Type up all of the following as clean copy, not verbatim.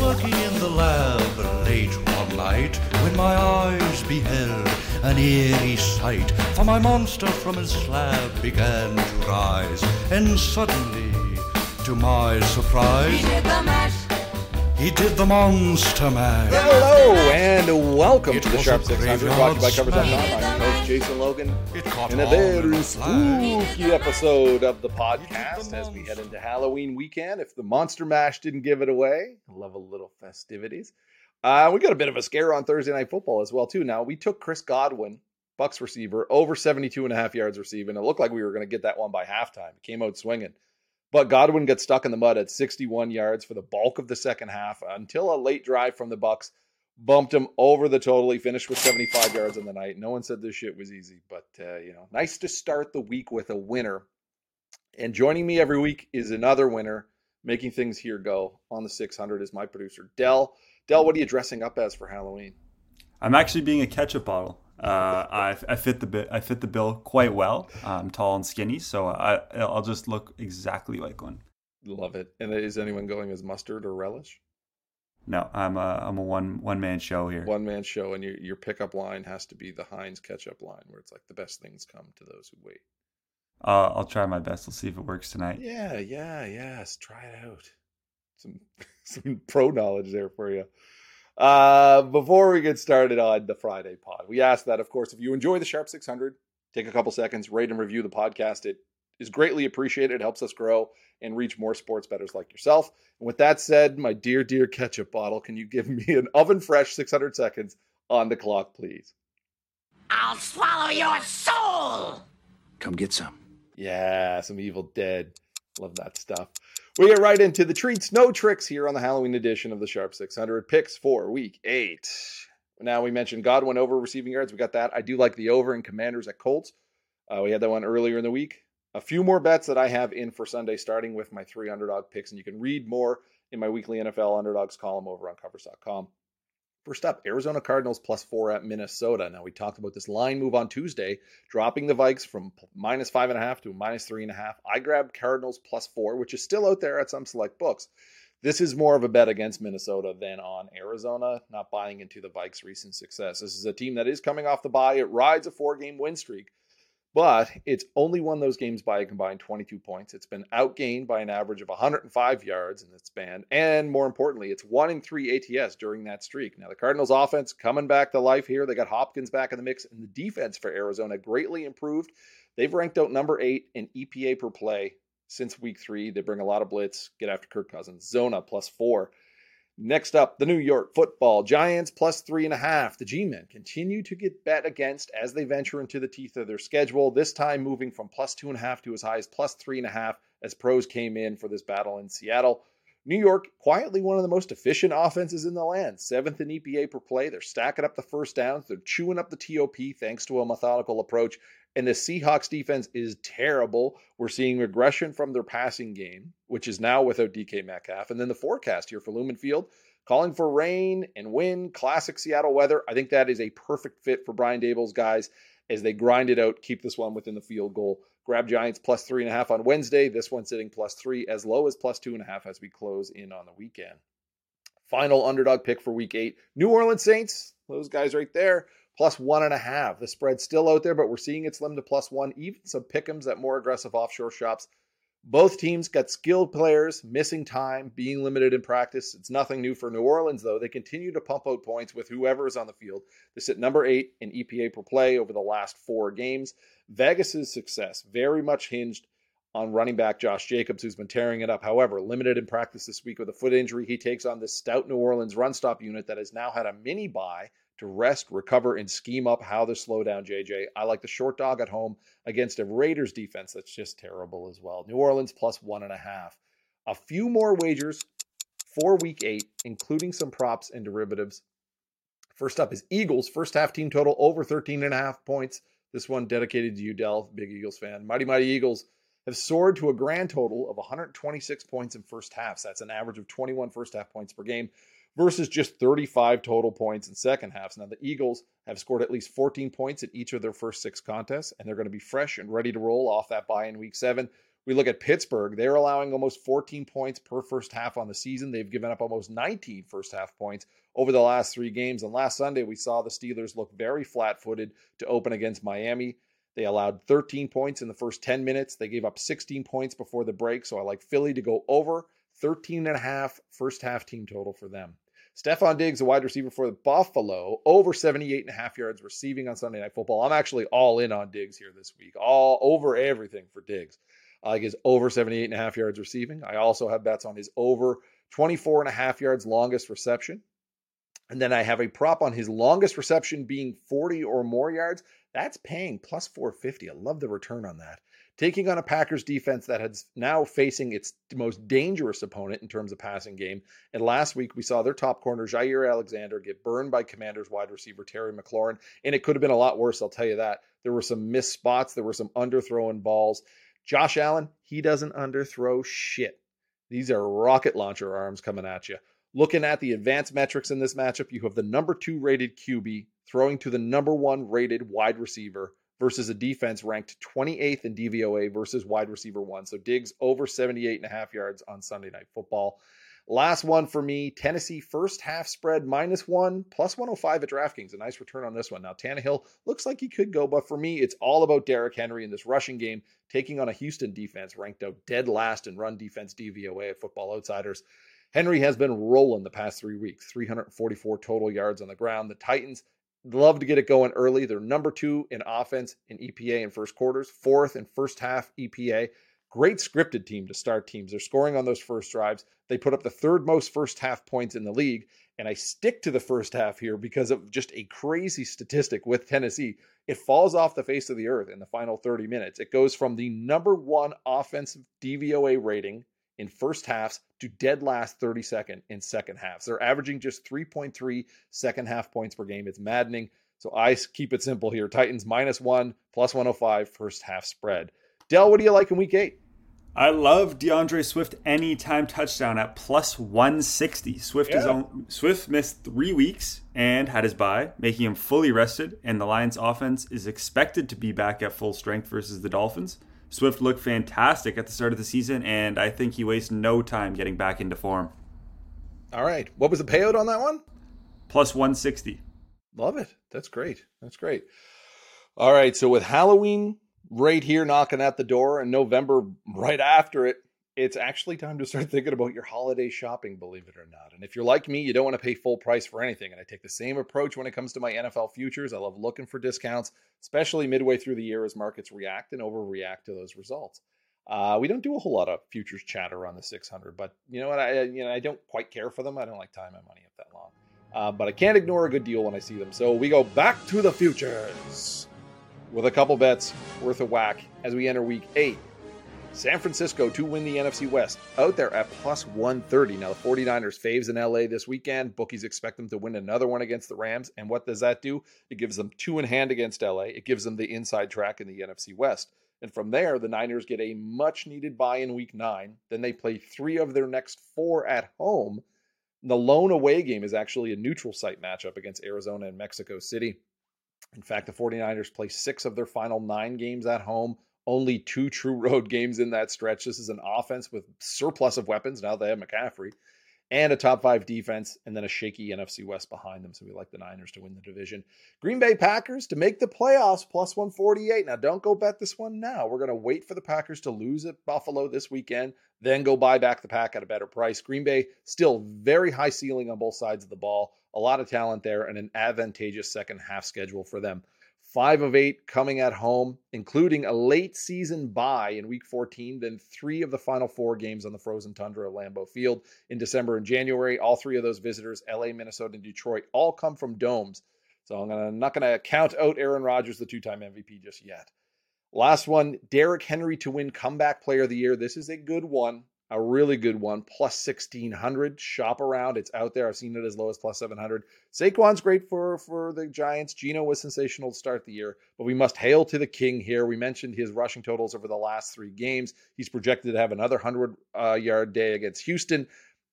working in the lab late one night when my eyes beheld an eerie sight. For my monster from his slab began to rise, and suddenly, to my surprise, He did the mash. he did the monster mash. Hello and welcome It to the was Sharp a 600, graveyard brought to you by Covers.com. smash. I'm your host, Jason Logan, It caught in a on in very a flash. spooky episode of the podcast It did the as we head monster. into Halloween weekend. If the Monster Mash didn't give it away, I love a little festivities. We got a bit of a scare on Thursday Night Football as well, too. Now, we took Chris Godwin, Bucks receiver, over 72.5 yards receiving. It looked like we were going to get that one by halftime. It came out swinging. But Godwin gets stuck in the mud at 61 yards for the bulk of the second half until a late drive from the Bucks bumped him over the total. He finished with 75 yards on the night. No one said this shit was easy, but nice to start the week with a winner. And joining me every week is another winner, making things here go on the 600 is my producer, Dell. Dell, what are you dressing up as for Halloween? I'm actually being a ketchup bottle. I fit the bill quite well. I'm tall and skinny, so I'll just look exactly like one. Love it. And is anyone going as mustard or relish? No, I'm a one man show here. One man show, and your pickup line has to be the Heinz ketchup line, where it's like the best things come to those who wait. I'll try my best. We'll see if it works tonight. Yes. Try it out. Some pro knowledge there for you. Before we get started on the Friday pod, we ask that, of course, if you enjoy the Sharp 600, take a couple seconds, rate and review the podcast. It is greatly appreciated. It helps us grow and reach more sports bettors like yourself. And with that said, my dear ketchup bottle, can you give me an oven fresh 600 seconds on the clock, please? I'll swallow your soul. Come get some. Yeah, some Evil Dead. Love that stuff. We get right into the treats, no tricks here on the Halloween edition of the Sharp 600 picks for week 8. Now, we mentioned Godwin over receiving yards. We got that. I do like the over in Commanders at Colts. We had that one earlier in the week. A few more bets that I have in for Sunday, starting with my 3 underdog picks. And you can read more in my weekly NFL underdogs column over on Covers.com. First up, Arizona Cardinals +4 at Minnesota. Now, we talked about this line move on Tuesday, dropping the Vikes from -5.5 to -3.5. I grabbed Cardinals +4, which is still out there at some select books. This is more of a bet against Minnesota than on Arizona, not buying into the Vikes' recent success. This is a team that is coming off the bye. It rides a 4-game win streak, but it's only won those games by a combined 22 points. It's been outgained by an average of 105 yards in its span. And more importantly, it's 1 in 3 ATS during that streak. Now, the Cardinals offense coming back to life here. They got Hopkins back in the mix, and the defense for Arizona greatly improved. They've ranked out number 8 in EPA per play since week 3. They bring a lot of blitz, get after Kirk Cousins. Zona +4. Next up, the New York Football Giants +3.5. The G-Men continue to get bet against as they venture into the teeth of their schedule, this time moving from +2.5 to as high as +3.5 as pros came in for this battle in Seattle. New York, quietly one of the most efficient offenses in the land, 7th in EPA per play. They're stacking up the first downs. They're chewing up the TOP thanks to a methodical approach. And the Seahawks defense is terrible. We're seeing regression from their passing game, which is now without DK Metcalf. And then the forecast here for Lumen Field, calling for rain and wind, classic Seattle weather. I think that is a perfect fit for Brian Daboll's guys as they grind it out, keep this one within the field goal. Grab Giants +3.5 on Wednesday. This one sitting +3, as low as +2.5 as we close in on the weekend. Final underdog pick for week 8, New Orleans Saints. Those guys right there. +1.5. The spread's still out there, but we're seeing it slim to +1. Even some pick'ems at more aggressive offshore shops. Both teams got skilled players, missing time, being limited in practice. It's nothing new for New Orleans, though. They continue to pump out points with whoever is on the field. They sit number 8 in EPA per play over the last 4 games. Vegas's success very much hinged on running back Josh Jacobs, who's been tearing it up. However, limited in practice this week with a foot injury, he takes on this stout New Orleans run-stop unit that has now had a mini-bye to rest, recover, and scheme up how to slow down JJ. I like the short dog at home against a Raiders defense that's just terrible as well. New Orleans +1.5. A few more wagers for week 8, including some props and derivatives. First up is Eagles. First half team total over 13.5 points. This one dedicated to you, Dell, big Eagles fan. Mighty Eagles have soared to a grand total of 126 points in first halves. That's an average of 21 first half points per game versus just 35 total points in second halves. Now, the Eagles have scored at least 14 points in each of their first 6 contests, and they're going to be fresh and ready to roll off that bye in week 7. We look at Pittsburgh. They're allowing almost 14 points per first half on the season. They've given up almost 19 first half points over the last 3 games. And last Sunday, we saw the Steelers look very flat-footed to open against Miami. They allowed 13 points in the first 10 minutes. They gave up 16 points before the break. So I like Philly to go over 13.5 first half team total for them. Stephon Diggs, a wide receiver for the Buffalo, over 78.5 yards receiving on Sunday Night Football. I'm actually all in on Diggs here this week. All over everything for Diggs. I like his over 78.5 yards receiving. I also have bets on his over 24.5 yards longest reception. And then I have a prop on his longest reception being 40 or more yards. That's paying plus 450. I love the return on that. Taking on a Packers defense that is now facing its most dangerous opponent in terms of passing game. And last week we saw their top corner, Jair Alexander, get burned by Commanders wide receiver Terry McLaurin. And it could have been a lot worse, I'll tell you that. There were some missed spots. There were some underthrowing balls. Josh Allen, he doesn't underthrow shit. These are rocket launcher arms coming at you. Looking at the advanced metrics in this matchup, you have the number 2 rated QB throwing to the number 1 rated wide receiver versus a defense ranked 28th in DVOA versus wide receiver 1. So Diggs over 78.5 yards on Sunday Night Football. Last one for me, Tennessee first half spread -1, plus 105 at DraftKings. A nice return on this one. Now, Tannehill looks like he could go, but for me, it's all about Derrick Henry in this rushing game, taking on a Houston defense ranked out dead last in run defense DVOA at Football Outsiders. Henry has been rolling the past 3 weeks, 344 total yards on the ground. The Titans love to get it going early. They're number 2 in offense in EPA in first quarters, 4th in first half EPA. Great scripted team to start teams. They're scoring on those first drives. They put up the 3rd most first half points in the league. And I stick to the first half here because of just a crazy statistic with Tennessee. It falls off the face of the earth in the final 30 minutes. It goes from the number 1 offensive DVOA rating in first halves to dead last 32nd in second halves. They're averaging just 3.3 second half points per game. It's maddening. So I keep it simple here. Titans -1, plus 105 first half spread. Del, what do you like in week 8? I love DeAndre Swift anytime touchdown at plus 160. Swift missed 3 weeks and had his bye, making him fully rested, and the Lions offense is expected to be back at full strength versus the Dolphins. Swift looked fantastic at the start of the season, and I think he wastes no time getting back into form. All right. What was the payout on that one? Plus 160. Love it. That's great. That's great. All right. So with Halloween right here knocking at the door and November right after it, it's actually time to start thinking about your holiday shopping, believe it or not. And if you're like me, you don't want to pay full price for anything. And I take the same approach when it comes to my NFL futures. I love looking for discounts, especially midway through the year as markets react and overreact to those results. We don't do a whole lot of futures chatter on the 600, but you know what? I don't quite care for them. I don't like tying my money up that long. But I can't ignore a good deal when I see them. So we go back to the futures with a couple bets worth a whack as we enter week 8. San Francisco to win the NFC West, out there at plus 130. Now, the 49ers faves in LA this weekend. Bookies expect them to win another one against the Rams. And what does that do? It gives them 2 in hand against LA. It gives them the inside track in the NFC West. And from there, the Niners get a much-needed bye in week 9. Then they play 3 of their next 4 at home. The lone away game is actually a neutral site matchup against Arizona and Mexico City. In fact, the 49ers play 6 of their final 9 games at home. Only 2 true road games in that stretch. This is an offense with surplus of weapons. Now they have McCaffrey and a top 5 defense and then a shaky NFC West behind them. So we like the Niners to win the division. Green Bay Packers to make the playoffs plus 148. Now don't go bet this one now. We're going to wait for the Packers to lose at Buffalo this weekend, then go buy back the Pack at a better price. Green Bay still very high ceiling on both sides of the ball. A lot of talent there and an advantageous second half schedule for them. 5 of 8 coming at home, including a late season bye in week 14, then 3 of the final 4 games on the frozen tundra of Lambeau Field in December and January. All 3 of those visitors, LA, Minnesota, and Detroit, all come from domes. So I'm not going to count out Aaron Rodgers, the 2-time MVP, just yet. Last one, Derrick Henry to win comeback player of the year. This is a good one. A really good one, plus 1,600. Shop around. It's out there. I've seen it as low as plus 700. Saquon's great for the Giants. Geno was sensational to start the year, but we must hail to the king here. We mentioned his rushing totals over the last 3 games. He's projected to have another 100-yard day against Houston.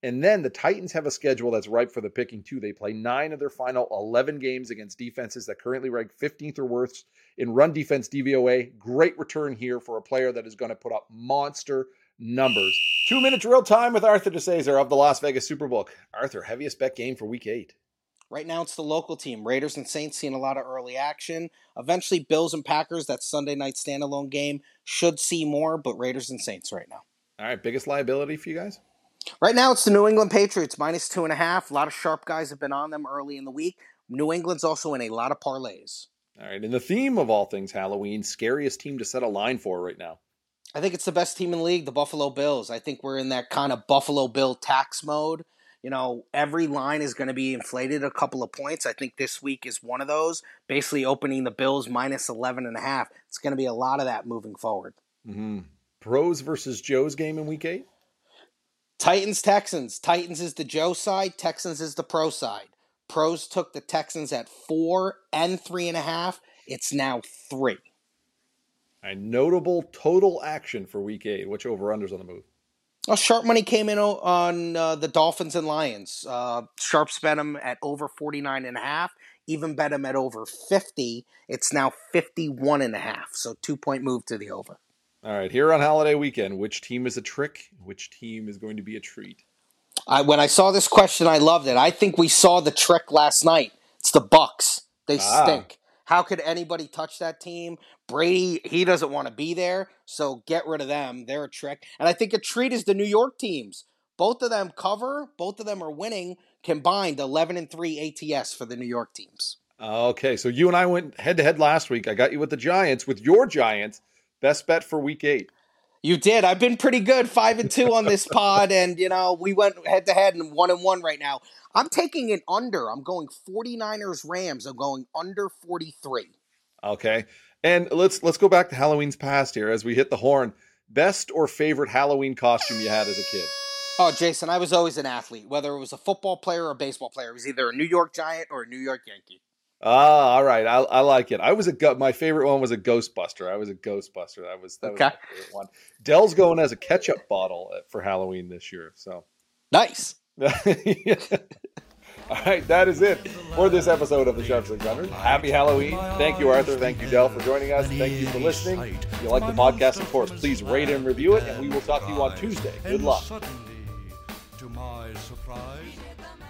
And then the Titans have a schedule that's ripe for the picking too. They play 9 of their final 11 games against defenses that currently rank 15th or worse in run defense DVOA. Great return here for a player that is going to put up monster numbers. 2-minute drill time with Arthur DeCesar of the Las Vegas Superbook. Arthur, heaviest bet game for week 8. Right now, it's the local team. Raiders and Saints seeing a lot of early action. Eventually, Bills and Packers, that Sunday night standalone game, should see more, but Raiders and Saints right now. All right, biggest liability for you guys? Right now, it's the New England Patriots, -2.5. A lot of sharp guys have been on them early in the week. New England's also in a lot of parlays. All right, in the theme of all things Halloween, scariest team to set a line for right now? I think it's the best team in the league, the Buffalo Bills. I think we're in that kind of Buffalo Bill tax mode. You know, every line is going to be inflated a couple of points. I think this week is one of those, basically opening the Bills -11.5. It's going to be a lot of that moving forward. Mm-hmm. Pros versus Joe's game in week 8? Titans, Texans. Titans is the Joe side. Texans is the pro side. Pros took the Texans at 4 and 3.5. It's now 3. A notable total action for week 8. Which over-unders on the move? Well, sharp money came in on the Dolphins and Lions. Sharps bet them at over 49.5. Even bet them at over 50. It's now 51.5. So 2-point move to the over. All right, here on holiday weekend, which team is a trick? Which team is going to be a treat? When I saw this question, I loved it. I think we saw the trick last night. It's the Bucks. They stink. How could anybody touch that team? Brady, he doesn't want to be there, so get rid of them. They're a trick. And I think a treat is the New York teams. Both of them cover. Both of them are winning. Combined, 11-3 ATS for the New York teams. Okay, so you and I went head-to-head last week. I got you with the Giants. With your Giants, best bet for week 8. You did. I've been pretty good, 5-2 on this pod, and, you know, we went head-to-head and 1-1 right now. I'm taking it under. I'm going 49ers-Rams. I'm going under 43. Okay. And let's go back to Halloween's past here as we hit the horn. Best or favorite Halloween costume you had as a kid? Oh, Jason, I was always an athlete. Whether it was a football player or a baseball player, it was either a New York Giant or a New York Yankee. All right. I like it. My favorite one was a Ghostbuster. I was a Ghostbuster. That was my favorite one. Dell's going as a ketchup bottle for Halloween this year. So nice. All right, that is it for this episode of the Sharp 600. Happy Halloween. Thank you, Arthur. Thank you, Dell, for joining us. Thank you for listening. If you like the podcast, of course, please rate and review it, and we will talk to you on Tuesday. Good luck. To my surprise,